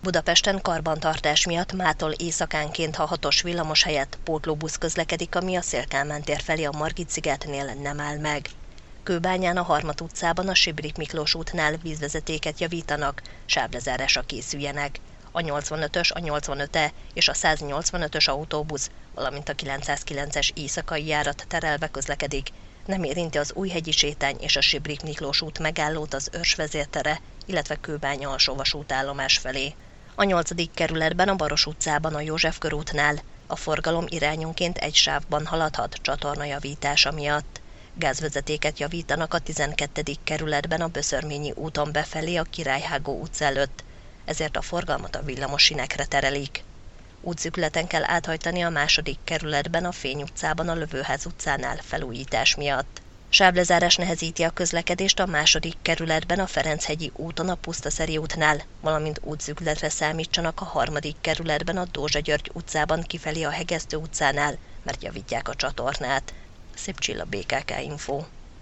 Budapesten karbantartás miatt mától éjszakánként a 6-os villamos helyett pótlóbusz közlekedik, ami a Széll-Kálmán tér felé a Margit-szigetnél nem áll meg. Kőbányán a Harmat utcában a Sibrik Miklós útnál vízvezetéket javítanak, sávlezárásra készüljenek. A 85-ös, a 85E és a 185-ös autóbusz, valamint a 909-es éjszakai járat terelve közlekedik. Nem érinti az Újhegyi sétány és a Sibrik Miklós út megállót az Örs vezértere, illetve Kőbánya alsóvasútállomás felé. A 8. kerületben a Baros utcában a József körútnál a forgalom irányonként egy sávban haladhat csatornajavítása miatt. Gázvezetéket javítanak a 12. kerületben a Böszörményi úton befelé a Királyhágó utca előtt, ezért a forgalmat a villamossinekre terelik. Útszűkületen kell áthajtani a 2. kerületben a Fény utcában a Lövőház utcánál felújítás miatt. Sávlezárás nehezíti a közlekedést a 2. kerületben a Ferenchegyi úton a Pusztaszeri útnál, valamint útszűkületre számítsanak a 3. kerületben a Dózsa György utcában kifelé a Hegesztő utcánál, mert javítják a csatornát. Szép Csilla, BKK Info.